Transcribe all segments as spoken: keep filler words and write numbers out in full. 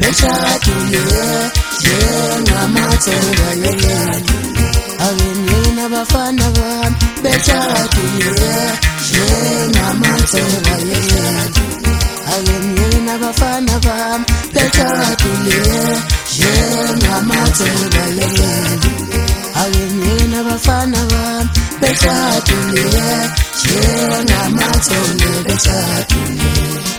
beshadule njengamathemba yenu. Abenye nabafana bami beshadule njengamathemba yenu. Abenye nabafana bami beshadule njengamathemba yenu. Abenye nabafana bami beshadule njengamathemba beshadule.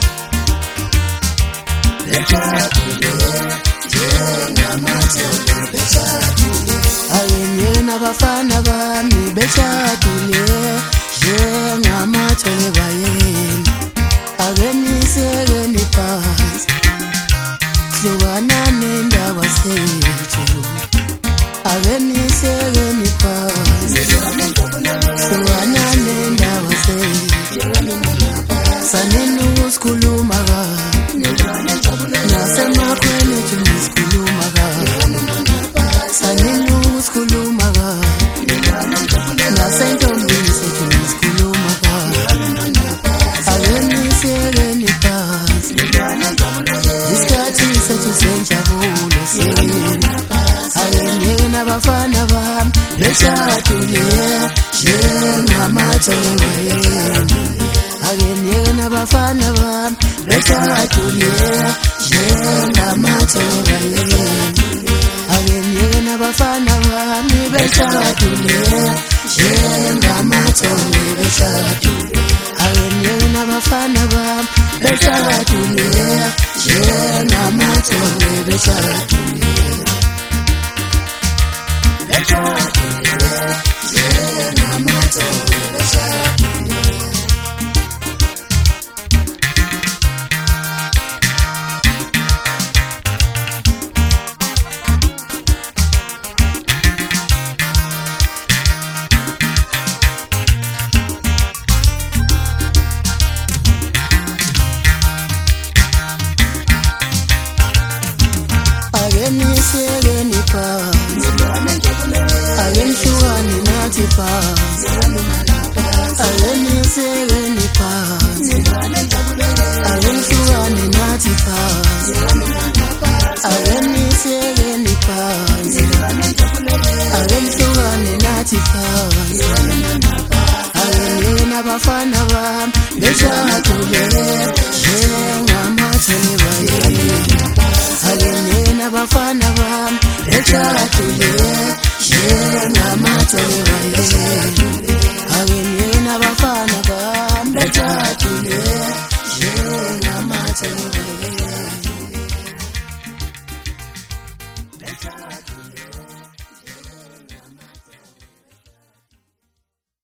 Ayenye nabafana bami beshadule njengamathemba yenu. Akeniseke phansi hlukana nendaba zethu. Akeniseke phansi hlukana nendaba zethu. Sanini ukusikhuluma kabi nasemakhweni ethu nisikhuluma kabi. Sanini ukusikhuluma kabi nasentombini sethu nisikhuluma kabi. Akeniseke phansi isikhathi sethu senjabulo senu. Ayenye nabafana bami beshadule njengamathemba yenu. Ayenye nabafana bami beshadule njengamathemba yenu. Ayenye nabafana bami beshadule njengamathemba beshadule. Ayenye nabafana bami beshadule njengamathemba beshadule. Akeniseke phansi akenhlukani nathi phansi. Akeniseke phansi akenhlukani nathi phansi. Akeniseke phansi akenhlukani nathi phansi. Ayenye nabafana bami beshadule njengamathemba yenu. Ayenye nabafana bami beshadule njengamathemba yenu.